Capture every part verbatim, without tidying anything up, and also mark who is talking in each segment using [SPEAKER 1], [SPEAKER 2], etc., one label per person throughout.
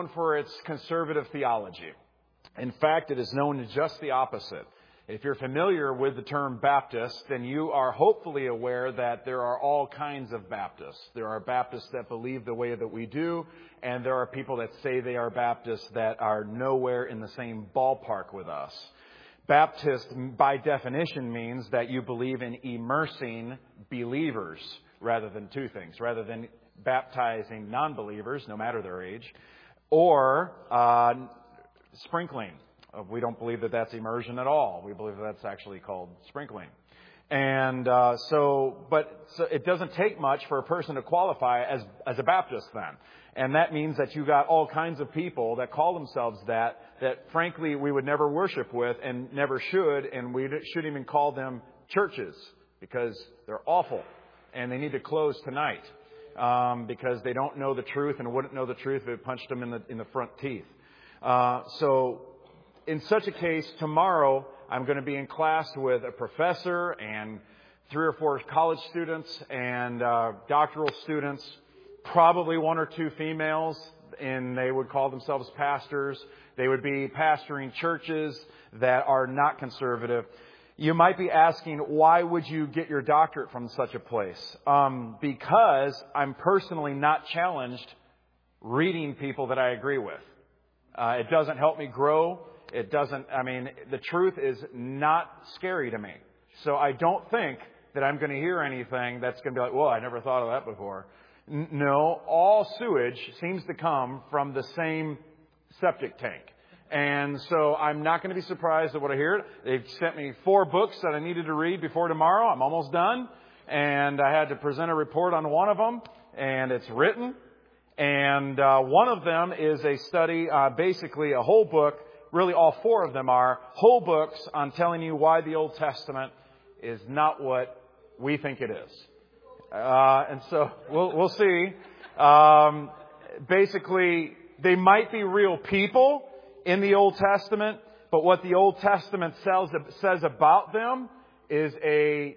[SPEAKER 1] for its conservative theology. In fact, it is known as just the opposite. If you're familiar with the term Baptist, then you are hopefully aware that there are all kinds of Baptists. There are Baptists that believe the way that we do, and there are people that say they are Baptists that are nowhere in the same ballpark with us. Baptist, by definition, means that you believe in immersing believers rather than two things, rather than baptizing non-believers, no matter their age, or uh, sprinkling. We don't believe that that's immersion at all. We believe that that's actually called sprinkling. And uh, so, but so it doesn't take much for a person to qualify as as a Baptist then. And that means that you got all kinds of people that call themselves that, that frankly we would never worship with and never should, and we shouldn't even call them churches because they're awful and they need to close tonight um, because they don't know the truth and wouldn't know the truth if it punched them in the in the front teeth. Uh, so. In such a case, tomorrow I'm going to be in class with a professor and three or four college students and uh, doctoral students, probably one or two females, and they would call themselves pastors. They would be pastoring churches that are not conservative. You might be asking, why would you get your doctorate from such a place? Um, because I'm personally not challenged reading people that I agree with. Uh, it doesn't help me grow. It doesn't, I mean, the truth is not scary to me. So I don't think that I'm going to hear anything that's going to be like, well, I never thought of that before. N- no, all sewage seems to come from the same septic tank. And so I'm not going to be surprised at what I hear. They've sent me four books that I needed to read before tomorrow. I'm almost done. And I had to present a report on one of them, and it's written. And uh, one of them is a study, uh, basically a whole book. Really, all four of them are whole books on telling you why the Old Testament is not what we think it is. Uh, and so we'll, we'll see. Um, basically, they might be real people in the Old Testament, but what the Old Testament says, says about them is a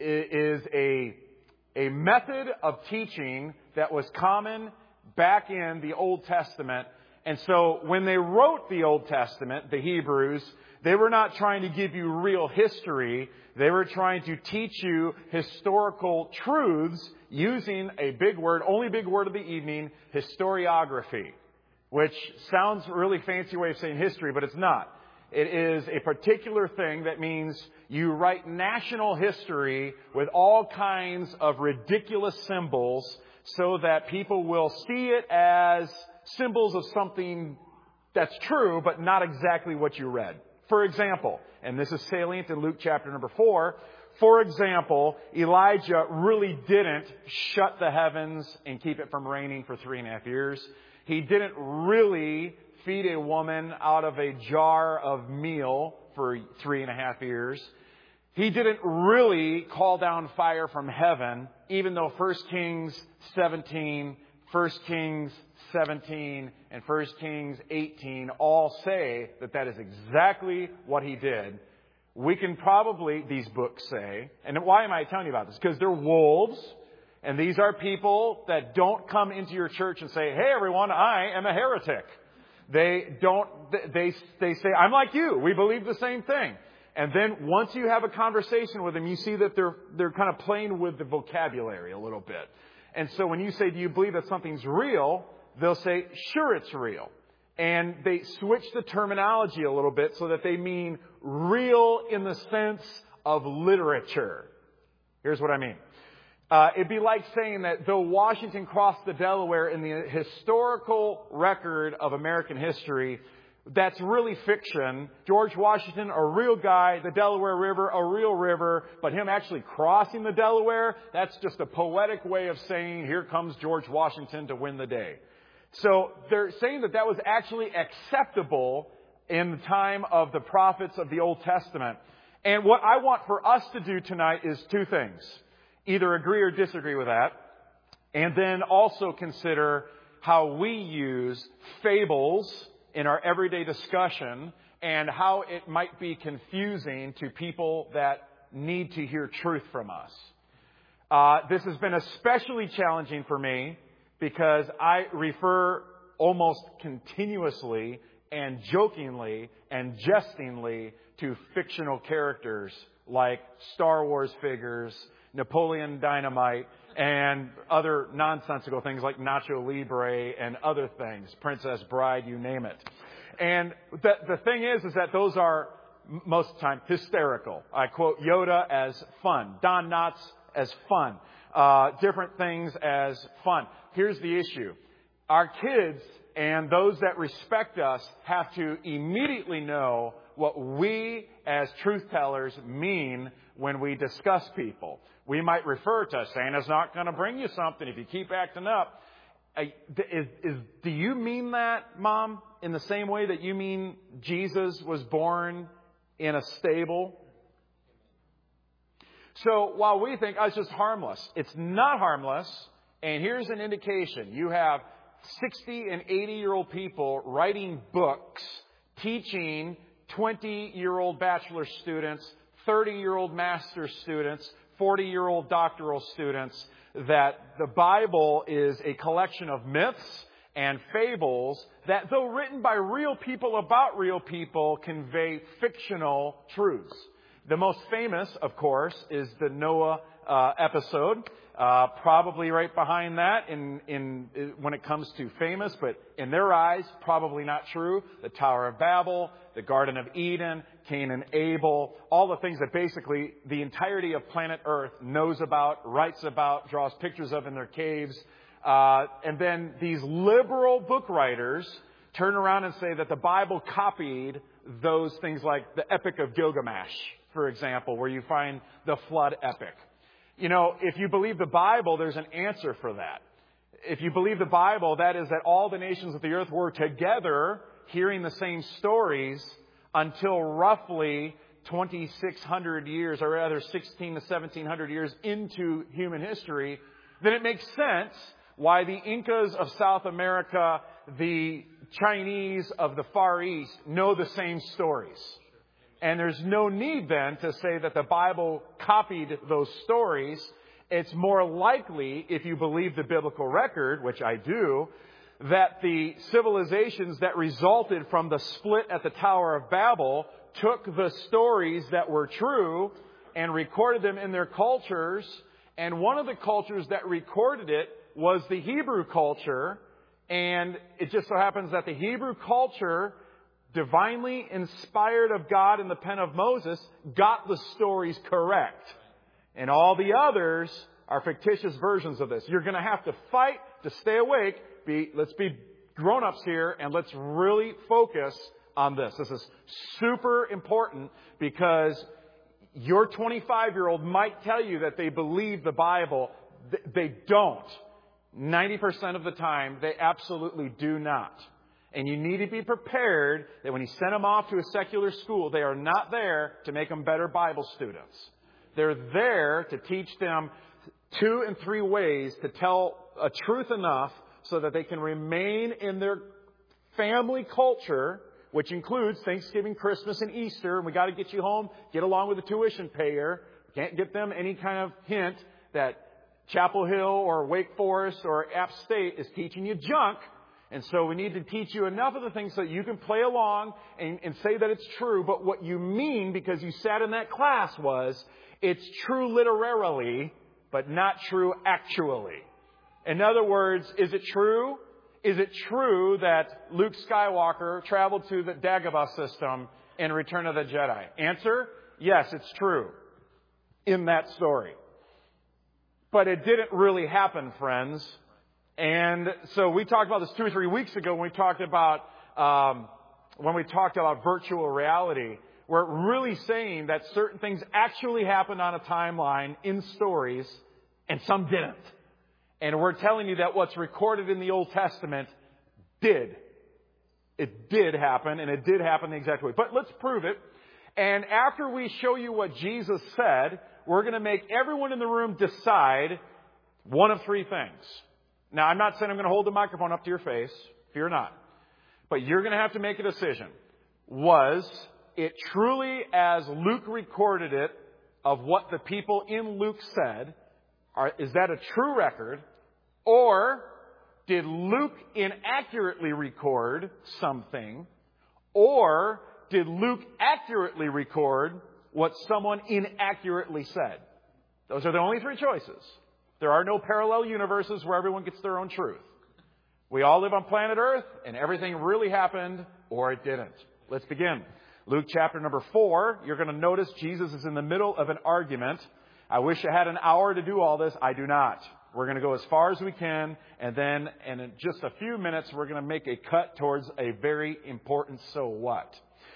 [SPEAKER 1] is a a method of teaching that was common back in the Old Testament. And so when they wrote the Old Testament, the Hebrews, they were not trying to give you real history. They were trying to teach you historical truths using a big word, only big word of the evening, historiography, which sounds a really fancy way of saying history, but it's not. It is a particular thing that means you write national history with all kinds of ridiculous symbols so that people will see it as symbols of something that's true, but not exactly what you read. For example, and this is salient in Luke chapter number four, for example, Elijah really didn't shut the heavens and keep it from raining for three and a half years. He didn't really feed a woman out of a jar of meal for three and a half years. He didn't really call down fire from heaven, even though First Kings seventeen, First Kings seventeen, and First Kings eighteen all say that that is exactly what he did. We can probably, these books say, and why am I telling you about this? Because they're wolves, and these are people that don't come into your church and say, hey everyone, I am a heretic. They don't, they, they say, I'm like you, we believe the same thing. And then once you have a conversation with them, you see that they're, they're kind of playing with the vocabulary a little bit. And so when you say, do you believe that something's real? They'll say, sure, it's real. And they switch the terminology a little bit so that they mean real in the sense of literature. Here's what I mean. Uh, it'd be like saying that though Washington crossed the Delaware in the historical record of American history, that's really fiction. George Washington, a real guy, the Delaware River, a real river, but him actually crossing the Delaware, that's just a poetic way of saying, here comes George Washington to win the day. So they're saying that that was actually acceptable in the time of the prophets of the Old Testament. And what I want for us to do tonight is two things. Either agree or disagree with that. And then also consider how we use fables in our everyday discussion and how it might be confusing to people that need to hear truth from us. Uh, this has been especially challenging for me because I refer almost continuously and jokingly and jestingly to fictional characters like Star Wars figures, Napoleon Dynamite, and other nonsensical things like Nacho Libre and other things, Princess Bride, you name it. And the, the thing is, is that those are most of the time hysterical. I quote Yoda as fun, Don Knotts as fun, uh, different things as fun. Here's the issue. Our kids and those that respect us have to immediately know what we as truth tellers mean when we discuss people. We might refer to Santa's not going to bring you something if you keep acting up. Is, is, do you mean that, Mom, in the same way that you mean Jesus was born in a stable? So while we think, oh, it's just harmless, it's not harmless. And here's an indication. You have sixty and eighty-year-old people writing books, teaching twenty-year-old bachelor students, thirty-year-old master's students, forty-year-old doctoral students, that the Bible is a collection of myths and fables that, though written by real people about real people, convey fictional truths. The most famous, of course, is the Noah uh, episode. Uh, probably right behind that in, in, in when it comes to famous, but in their eyes, probably not true. The Tower of Babel, the Garden of Eden, Cain and Abel, all the things that basically the entirety of planet Earth knows about, writes about, draws pictures of in their caves. Uh, and then these liberal book writers turn around and say that the Bible copied those things like the Epic of Gilgamesh, for example, where you find the flood epic. You know, if you believe the Bible, there's an answer for that. If you believe the Bible, that is that all the nations of the earth were together hearing the same stories until roughly twenty-six hundred years, or rather sixteen to seventeen hundred years into human history, then it makes sense why the Incas of South America, the Chinese of the Far East know the same stories. And there's no need then to say that the Bible copied those stories. It's more likely, if you believe the biblical record, which I do, that the civilizations that resulted from the split at the Tower of Babel took the stories that were true and recorded them in their cultures. And one of the cultures that recorded it was the Hebrew culture. And it just so happens that the Hebrew culture, divinely inspired of God in the pen of Moses, got the stories correct. And all the others are fictitious versions of this. You're going to have to fight to stay awake. Be, let's be grown-ups here and let's really focus on this. This is super important because your twenty-five-year-old might tell you that they believe the Bible. They don't. ninety percent of the time, they absolutely do not. And you need to be prepared that when you send them off to a secular school, they are not there to make them better Bible students. They're there to teach them two and three ways to tell a truth enough so that they can remain in their family culture, which includes Thanksgiving, Christmas, and Easter. And we got to get you home, get along with the tuition payer. We can't get them any kind of hint that Chapel Hill or Wake Forest or App State is teaching you junk. And so we need to teach you enough of the things so that you can play along and, and say that it's true. But what you mean, because you sat in that class, was it's true literarily, but not true actually. In other words, is it true? Is it true that Luke Skywalker traveled to the Dagobah system in Return of the Jedi? Answer, yes, it's true in that story. But it didn't really happen, friends. And so we talked about this two or three weeks ago when we talked about um, when we talked about virtual reality. We're really saying that certain things actually happened on a timeline in stories, and some didn't. And we're telling you that what's recorded in the Old Testament did. It did happen, and it did happen the exact way. But let's prove it. And after we show you what Jesus said, we're going to make everyone in the room decide one of three things. Now, I'm not saying I'm going to hold the microphone up to your face. Fear not. But you're going to have to make a decision. Was it truly as Luke recorded it of what the people in Luke said? Are, is that a true record? Or Did Luke inaccurately record something, or did Luke accurately record what someone inaccurately said? Those are the only three choices. There are no parallel universes where everyone gets their own truth. We all live on planet Earth, and everything really happened, or it didn't. Let's begin. Luke chapter number four. You're going to notice Jesus is in the middle of an argument. I wish I had an hour to do all this. I do not. We're going to go as far as we can, and then and in just a few minutes, we're going to make a cut towards a very important so what.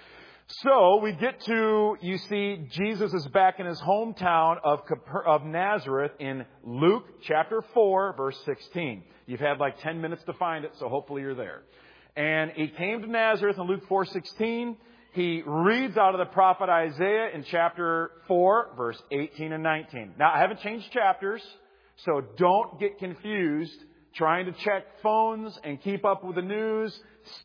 [SPEAKER 1] So we get to, you see, Jesus is back in his hometown of of Nazareth in Luke chapter four, verse sixteen. You've had like ten minutes to find it, so hopefully you're there. And he came to Nazareth in Luke four sixteen. He reads out of the prophet Isaiah in chapter four, verse eighteen and nineteen. Now, I haven't changed chapters, so don't get confused trying to check phones and keep up with the news.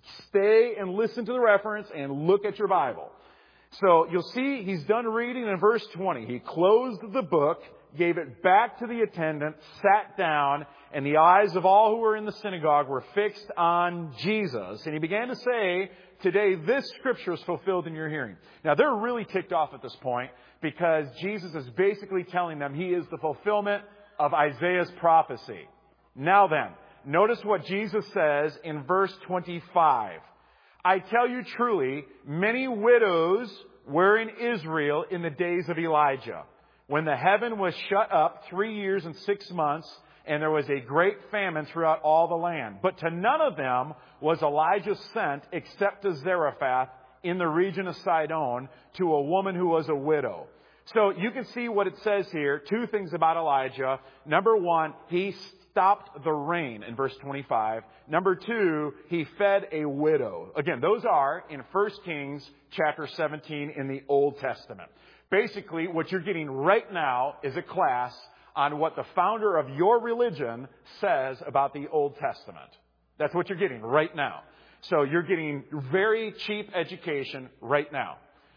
[SPEAKER 1] Stay and listen to the reference and look at your Bible. So you'll see he's done reading in verse twenty. He closed the book, gave it back to the attendant, sat down, and the eyes of all who were in the synagogue were fixed on Jesus. And he began to say, today this scripture is fulfilled in your hearing. Now they're really ticked off at this point because Jesus is basically telling them he is the fulfillment of Isaiah's prophecy. Now then, notice what Jesus says in verse twenty-five. I tell you truly, many widows were in Israel in the days of Elijah, when the heaven was shut up three years and six months, and there was a great famine throughout all the land. But to none of them was Elijah sent except to Zarephath in the region of Sidon, to a woman who was a widow. So you can see what it says here. Two things about Elijah. Number one, he stopped the rain in verse twenty-five. Number two, he fed a widow. Again, those are in First Kings chapter seventeen in the Old Testament. Basically, what you're getting right now is a class on what the founder of your religion says about the Old Testament. That's what you're getting right now. So you're getting very cheap education right now.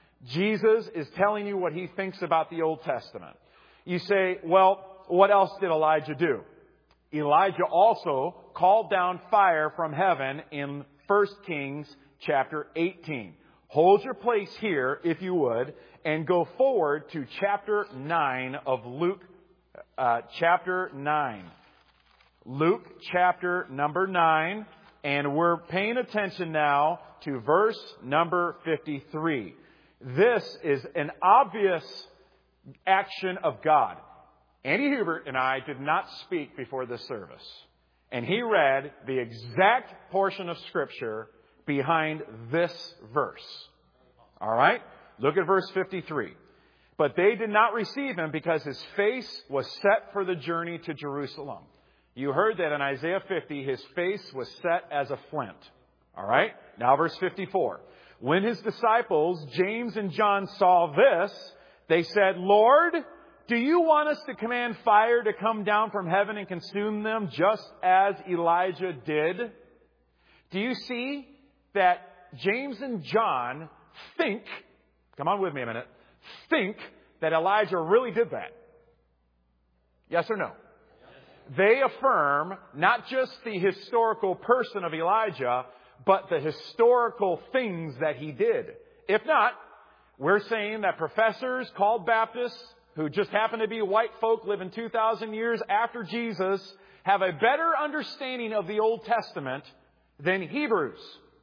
[SPEAKER 1] Jesus is telling you what he thinks about the Old Testament. You say, well, what else did Elijah do? Elijah also called down fire from heaven in First Kings chapter eighteen. Hold your place here, if you would, and go forward to chapter nine of Luke, uh, chapter nine. Luke chapter number nine, and we're paying attention now to verse number fifty-three. This is an obvious action of God. Andy Hubert and I did not speak before this service. And he read the exact portion of Scripture behind this verse. All right? Look at verse fifty-three. But they did not receive him because his face was set for the journey to Jerusalem. You heard that in Isaiah fifty, his face was set as a flint. All right? Now verse fifty-four. When his disciples, James and John, saw this, they said, Lord, do you want us to command fire to come down from heaven and consume them just as Elijah did? Do you see that James and John think, come on with me a minute, think that Elijah really did that? Yes or no? They affirm not just the historical person of Elijah, but the historical things that he did. If not, we're saying that professors called Baptists, who just happen to be white folk living two thousand years after Jesus, have a better understanding of the Old Testament than Hebrews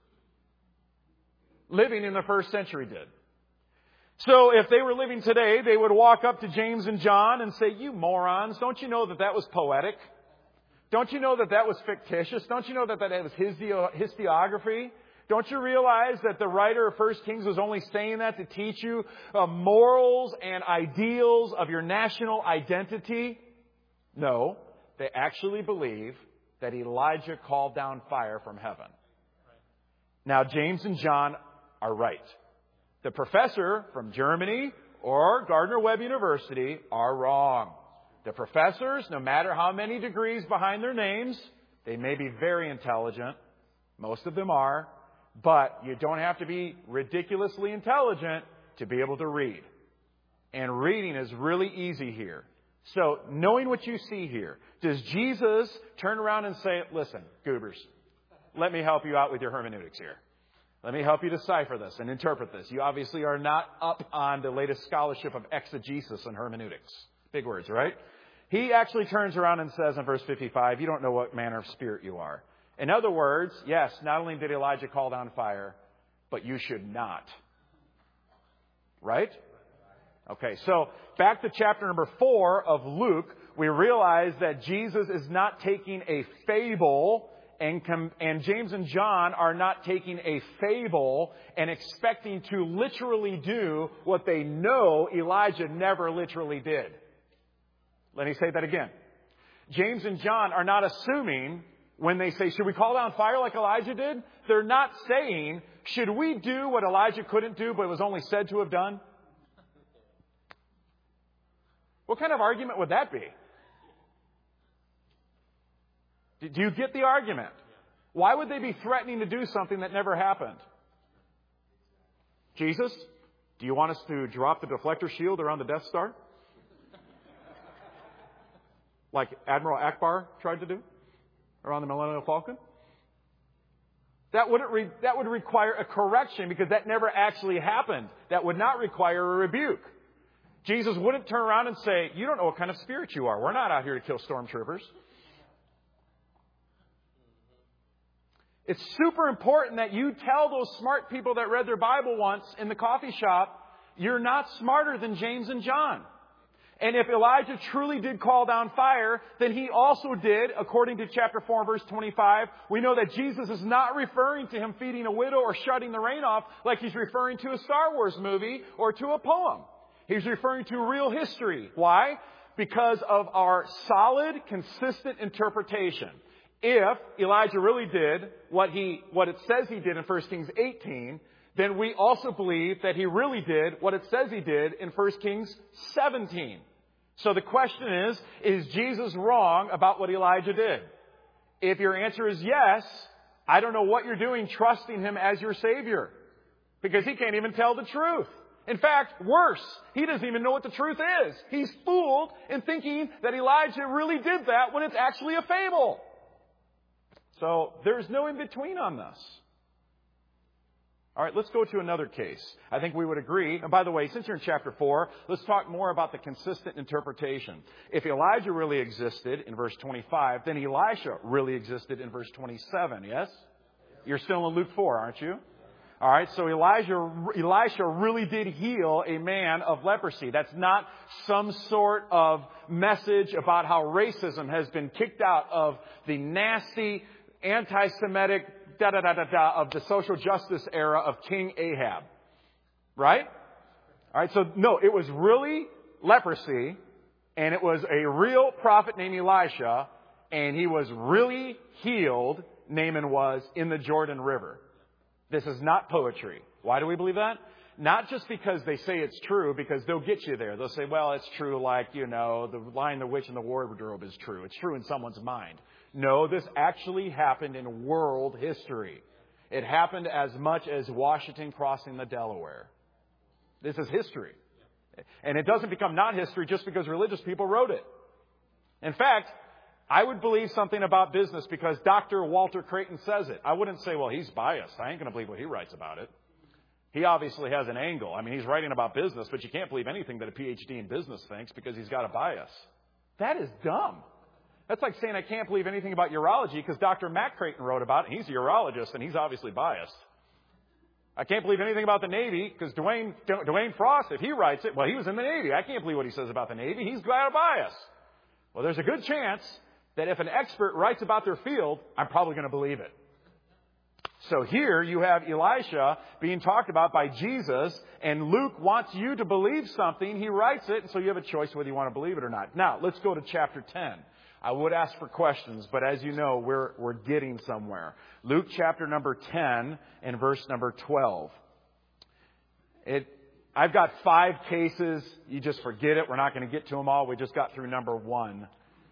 [SPEAKER 1] living in the first century did. So if they were living today, they would walk up to James and John and say, you morons, don't you know that that was poetic? Don't you know that that was fictitious? Don't you know that that was historiography? Don't you realize that the writer of First Kings was only saying that to teach you uh, morals and ideals of your national identity? No, they actually believe that Elijah called down fire from heaven. Now, James and John are right. The professor from Germany or Gardner-Webb University are wrong. The professors, no matter how many degrees behind their names, they may be very intelligent. Most of them are. But you don't have to be ridiculously intelligent to be able to read. And reading is really easy here. So, knowing what you see here, does Jesus turn around and say, listen, goobers, let me help you out with your hermeneutics here. Let me help you decipher this and interpret this. You obviously are not up on the latest scholarship of exegesis and hermeneutics. Big words, right? He actually turns around and says in verse fifty-five, you don't know what manner of spirit you are. In other words, yes, not only did Elijah call down fire, but you should not. Right? Okay, so back to chapter number four of Luke, we realize that Jesus is not taking a fable, and, com- and James and John are not taking a fable and expecting to literally do what they know Elijah never literally did. Let me say that again. James and John are not assuming when they say, should we call down fire like Elijah did? They're not saying, should we do what Elijah couldn't do but was only said to have done? What kind of argument would that be? Do you get the argument? Why would they be threatening to do something that never happened? Jesus, do you want us to drop the deflector shield around the Death Star? Like Admiral Akbar tried to do around the Millennium Falcon? That wouldn't re- that would require a correction because that never actually happened. That would not require a rebuke. Jesus wouldn't turn around and say, you don't know what kind of spirit you are. We're not out here to kill stormtroopers. It's super important that you tell those smart people that read their Bible once in the coffee shop, you're not smarter than James and John. And if Elijah truly did call down fire, then he also did, according to chapter four, verse twenty-five. We know that Jesus is not referring to him feeding a widow or shutting the rain off like he's referring to a Star Wars movie or to a poem. He's referring to real history. Why? Because of our solid, consistent interpretation. If Elijah really did what he, what it says he did in First Kings eighteen, then we also believe that he really did what it says he did in First Kings seventeen. So the question is, is Jesus wrong about what Elijah did? If your answer is yes, I don't know what you're doing trusting him as your Savior. Because he can't even tell the truth. In fact, worse, he doesn't even know what the truth is. He's fooled in thinking that Elijah really did that when it's actually a fable. So there's no in-between on this. All right, let's go to another case. I think we would agree. And by the way, since you're in chapter four, let's talk more about the consistent interpretation. If Elijah really existed in verse twenty-five, then Elisha really existed in verse twenty-seven, yes? You're still in Luke four, aren't you? All right, so Elijah, Elisha really did heal a man of leprosy. That's not some sort of message about how racism has been kicked out of the nasty, anti-Semitic da-da-da-da-da of the social justice era of King Ahab. Right? All right, so no, it was really leprosy, and it was a real prophet named Elisha, and he was really healed, Naaman was, in the Jordan River. This is not poetry. Why do we believe that? Not just because they say it's true, because they'll get you there. They'll say, well, it's true like, you know, the Lion, the Witch, and the Wardrobe is true. It's true in someone's mind. No, this actually happened in world history. It happened as much as Washington crossing the Delaware. This is history. And it doesn't become not history just because religious people wrote it. In fact, I would believe something about business because Doctor Walter Creighton says it. I wouldn't say, well, he's biased. I ain't going to believe what he writes about it. He obviously has an angle. I mean, he's writing about business, but you can't believe anything that a P H D in business thinks because he's got a bias. That is dumb. That's like saying I can't believe anything about urology because Doctor Matt Creighton wrote about it. And he's a urologist, and he's obviously biased. I can't believe anything about the Navy because Dwayne, Dwayne Frost, if he writes it, well, he was in the Navy. I can't believe what he says about the Navy. He's got a bias. Well, there's a good chance that if an expert writes about their field, I'm probably going to believe it. So here you have Elisha being talked about by Jesus, and Luke wants you to believe something. He writes it, and so you have a choice whether you want to believe it or not. Now, let's go to chapter ten. I would ask for questions, but as you know, we're we're getting somewhere. Luke chapter number ten and verse number twelve. It, I've got five cases. You just forget it. We're not going to get to them all. We just got through number one.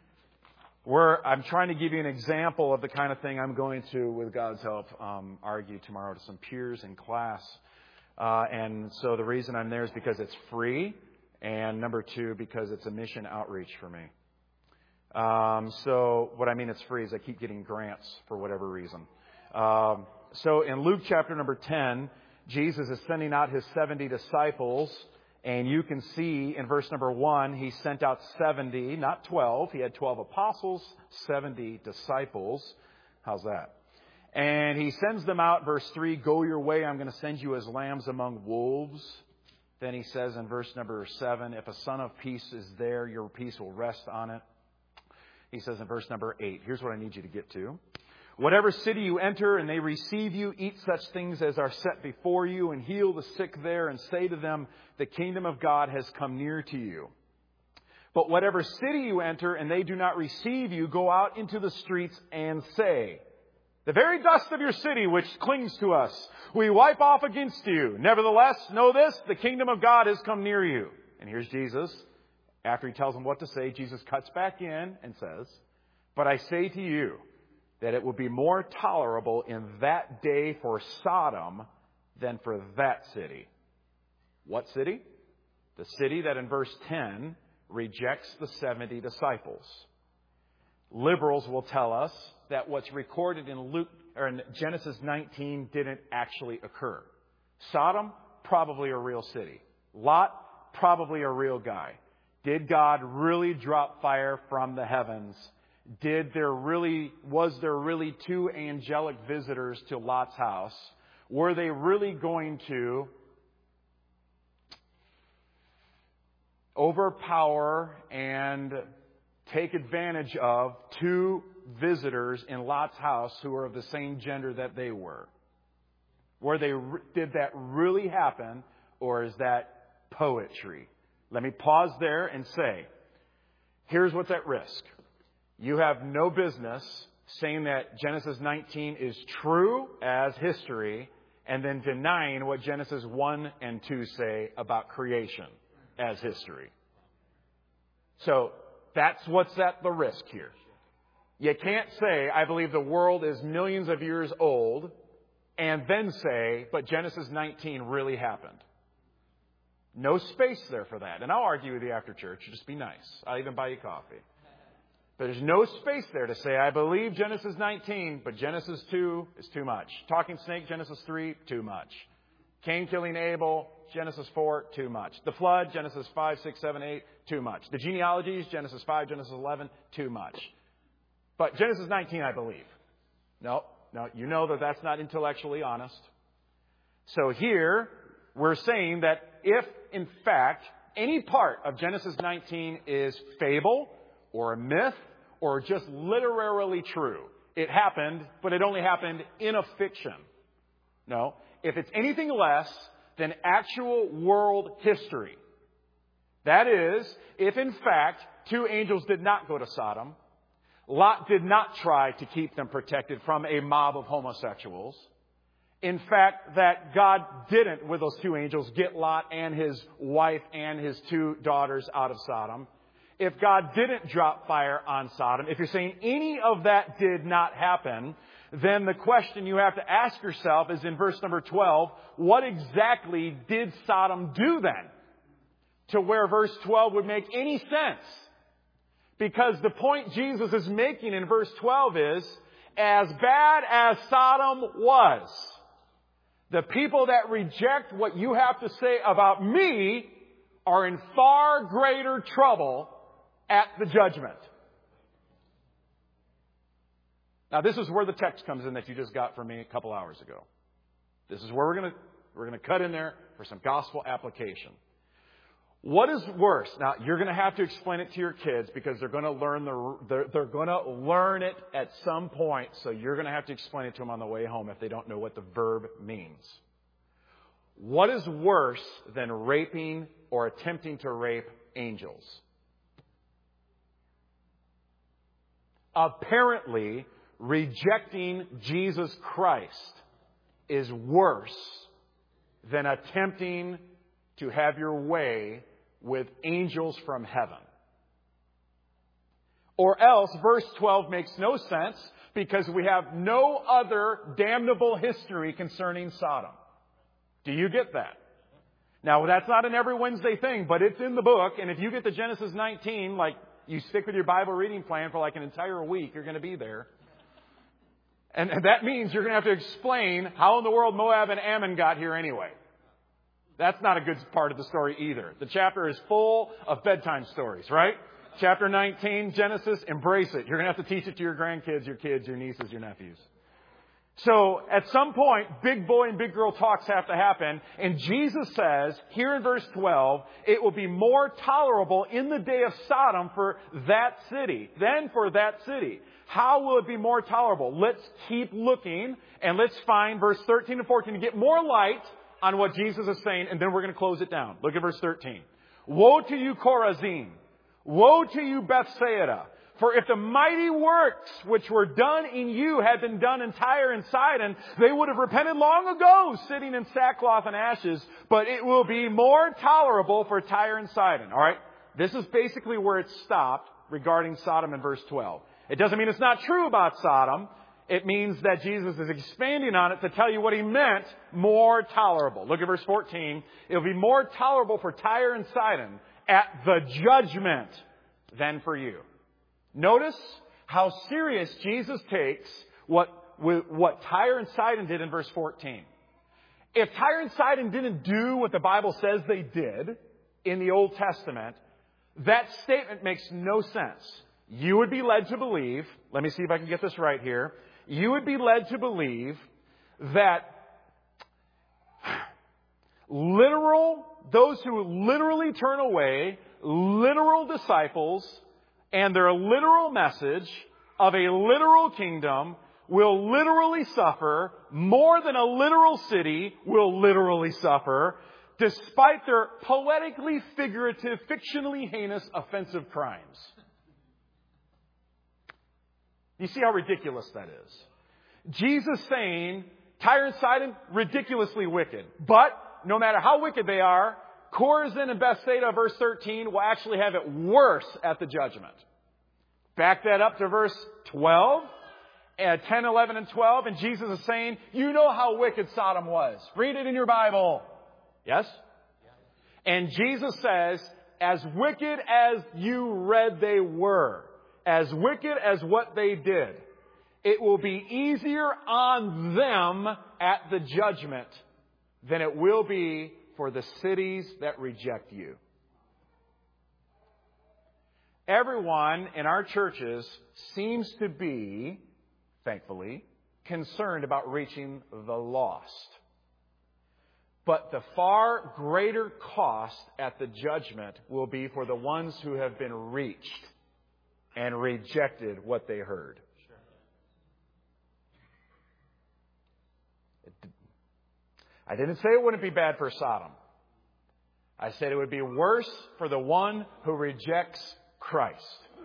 [SPEAKER 1] Where I'm trying to give you an example of the kind of thing I'm going to, with God's help, um, argue tomorrow to some peers in class. Uh, and so the reason I'm there is because it's free. And number two, because it's a mission outreach for me. Um, so what I mean it's free is I keep getting grants for whatever reason. Um, so in Luke chapter number ten, Jesus is sending out his seventy disciples. And you can see in verse number one, he sent out seventy, not twelve. He had twelve apostles, seventy disciples. How's that? And he sends them out, verse three, go your way. I'm going to send you as lambs among wolves. Then he says in verse number seven, if a son of peace is there, your peace will rest on it. He says in verse number eight, here's what I need you to get to. Whatever city you enter and they receive you, eat such things as are set before you and heal the sick there and say to them, the kingdom of God has come near to you. But whatever city you enter and they do not receive you, go out into the streets and say, the very dust of your city which clings to us, we wipe off against you. Nevertheless, know this, the kingdom of God has come near you. And here's Jesus. After he tells them what to say, Jesus cuts back in and says, but I say to you that it will be more tolerable in that day for Sodom than for that city. What city? The city that in verse ten rejects the seventy disciples. Liberals will tell us that what's recorded in Luke or in Genesis nineteen didn't actually occur. Sodom, probably a real city. Lot, probably a real guy. Did God really drop fire from the heavens? Did there really, was there really two angelic visitors to Lot's house? Were they really going to overpower and take advantage of two visitors in Lot's house who were of the same gender that they were? Were they, did that really happen, or is that poetry? Let me pause there and say, here's what's at risk. You have no business saying that Genesis nineteen is true as history and then denying what Genesis one and two say about creation as history. So that's what's at the risk here. You can't say, I believe the world is millions of years old, and then say, but Genesis nineteen really happened. No space there for that. And I'll argue with you after church. Just be nice. I'll even buy you coffee. But there's no space there to say, I believe Genesis nineteen, but Genesis two is too much. Talking snake, Genesis three, too much. Cain killing Abel, Genesis four, too much. The flood, Genesis five, six, seven, eight, too much. The genealogies, Genesis five, Genesis eleven, too much. But Genesis nineteen, I believe. No, no, you know that that's not intellectually honest. So here, we're saying that if, in fact, any part of Genesis nineteen is fable or a myth or just literarily true, it happened, but it only happened in a fiction. No, if it's anything less than actual world history, that is, if in fact two angels did not go to Sodom, Lot did not try to keep them protected from a mob of homosexuals. In fact, that God didn't, with those two angels, get Lot and his wife and his two daughters out of Sodom. If God didn't drop fire on Sodom, if you're saying any of that did not happen, then the question you have to ask yourself is in verse number twelve, what exactly did Sodom do then? To where verse twelve would make any sense. Because the point Jesus is making in verse twelve is, as bad as Sodom was, the people that reject what you have to say about me are in far greater trouble at the judgment. Now, this is where the text comes in that you just got from me a couple hours ago. This is where we're going to we're going to cut in there for some gospel application. What is worse? Now, you're going to have to explain it to your kids because they're going to learn the they're, they're going to learn it at some point. So you're going to have to explain it to them on the way home if they don't know what the verb means. What is worse than raping or attempting to rape angels? Apparently, rejecting Jesus Christ is worse than attempting to have your way with angels from heaven. Or else, verse twelve makes no sense because we have no other damnable history concerning Sodom. Do you get that? Now, that's not an every Wednesday thing, but it's in the book. And if you get to Genesis nineteen, like you stick with your Bible reading plan for like an entire week, you're going to be there. And that means you're going to have to explain how in the world Moab and Ammon got here anyway. That's not a good part of the story either. The chapter is full of bedtime stories, right? Chapter nineteen, Genesis, embrace it. You're going to have to teach it to your grandkids, your kids, your nieces, your nephews. So at some point, big boy and big girl talks have to happen. And Jesus says, here in verse twelve, it will be more tolerable in the day of Sodom for that city than for that city. How will it be more tolerable? Let's keep looking and let's find verse thirteen and fourteen to get more light on what Jesus is saying. And then we're going to close it down. Look at verse thirteen. Woe to you, Chorazin! Woe to you, Bethsaida! For if the mighty works which were done in you had been done in Tyre and Sidon, they would have repented long ago, sitting in sackcloth and ashes. But it will be more tolerable for Tyre and Sidon. All right? This is basically where it stopped regarding Sodom in verse twelve. It doesn't mean it's not true about Sodom. It means that Jesus is expanding on it to tell you what he meant, more tolerable. Look at verse fourteen. It will be more tolerable for Tyre and Sidon at the judgment than for you. Notice how serious Jesus takes what, what Tyre and Sidon did in verse fourteen. If Tyre and Sidon didn't do what the Bible says they did in the Old Testament, that statement makes no sense. You would be led to believe, let me see if I can get this right here. You would be led to believe that literal, those who literally turn away, literal disciples, and their literal message of a literal kingdom will literally suffer more than a literal city will literally suffer, despite their poetically figurative, fictionally heinous, offensive crimes. You see how ridiculous that is? Jesus saying, Tyre and Sidon, ridiculously wicked. But no matter how wicked they are, Chorazin and Bethsaida, verse thirteen, will actually have it worse at the judgment. Back that up to verse twelve, uh, ten, eleven, and twelve, and Jesus is saying, you know how wicked Sodom was. Read it in your Bible. Yes? And Jesus says, as wicked as you read they were, as wicked as what they did, it will be easier on them at the judgment than it will be for the cities that reject you. Everyone in our churches seems to be, thankfully, concerned about reaching the lost. But the far greater cost at the judgment will be for the ones who have been reached and rejected what they heard. I didn't say it wouldn't be bad for Sodom. I said it would be worse for the one who rejects Christ.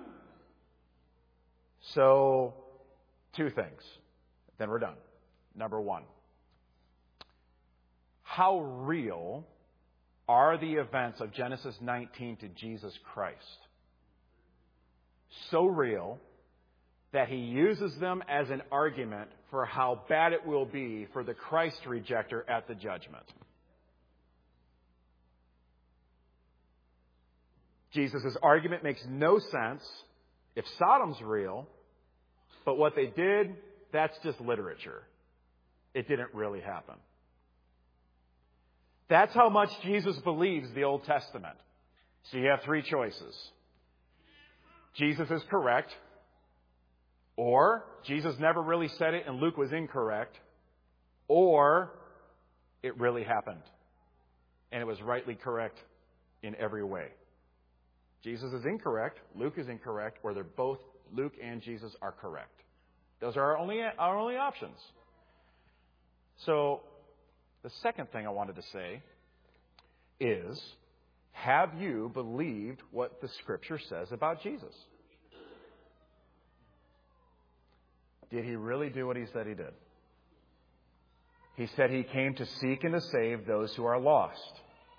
[SPEAKER 1] So, two things. Then we're done. Number one. How real are the events of Genesis nineteen to Jesus Christ? So real that he uses them as an argument for how bad it will be for the Christ rejecter at the judgment. Jesus' argument makes no sense if Sodom's real, but what they did, that's just literature. It didn't really happen. That's how much Jesus believes the Old Testament. So you have three choices. Jesus is correct, or Jesus never really said it and Luke was incorrect, or it really happened and it was rightly correct in every way. Jesus is incorrect, Luke is incorrect, or they're both, Luke and Jesus are correct. Those are our only, our only options. So, the second thing I wanted to say is, have you believed what the Scripture says about Jesus? Did he really do what he said he did? He said he came to seek and to save those who are lost.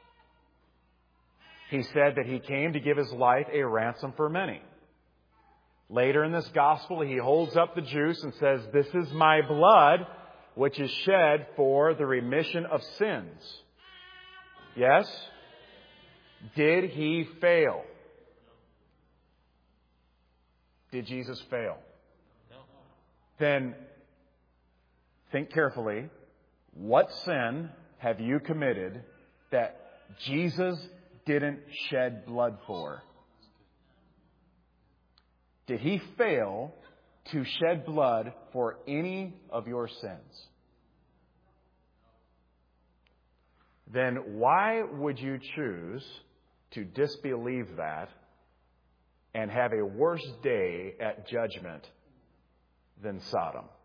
[SPEAKER 1] He said that he came to give his life a ransom for many. Later in this gospel, he holds up the juice and says, "This is my blood, which is shed for the remission of sins." Yes? Did he fail? Did Jesus fail?
[SPEAKER 2] No.
[SPEAKER 1] Then think carefully. What sin have you committed that Jesus didn't shed blood for? Did he fail to shed blood for any of your sins? Then why would you choose to disbelieve that and have a worse day at judgment than Sodom?